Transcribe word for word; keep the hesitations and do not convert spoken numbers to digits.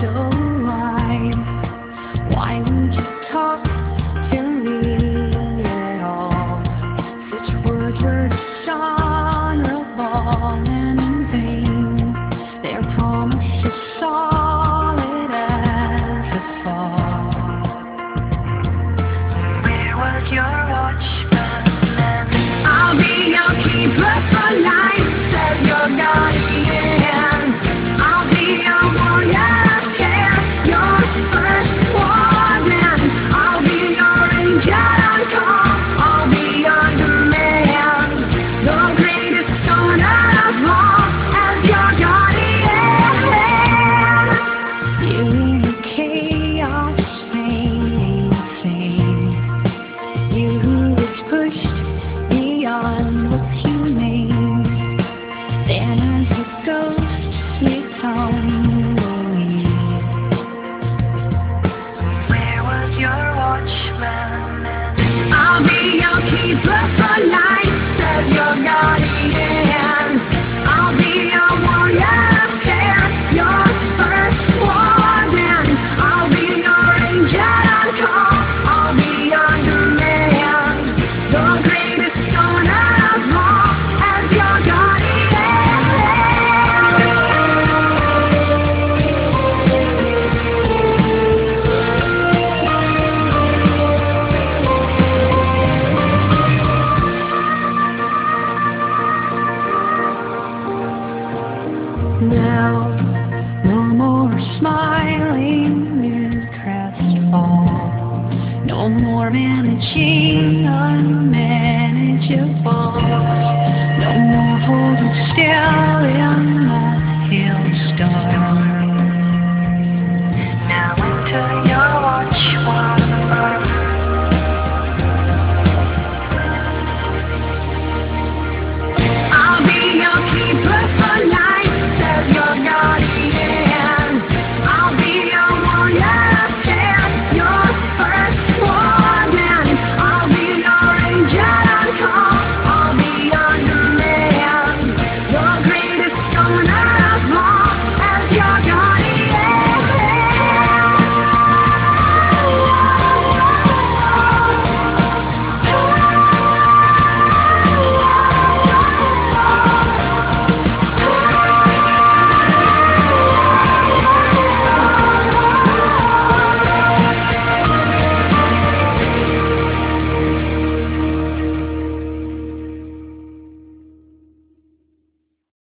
still alive? Why would you talk to me at all? Such words were dishonorable and in vain. Their promise is solid as a fog. Where was your watchman then? I'll be your keeper for life, says your guardian. I'll be your warrior of care, your first warman. I'll be your angel on call, I'll be your demand. The greatest honor of all, as your guardian. You in chaos, fame, fame. You who was pushed beyond what's humane. Then as a ghost you come to leave. Where was your watchman then? I'll be your keeper for life, says your guardian. I'll be your warrior of care, your first warman. I'll be your angel on call, I'll be your demand. The greatest honor of all, as your guardian. Now, no more smiling with crestfall. No more managing unmanageables. No more holding still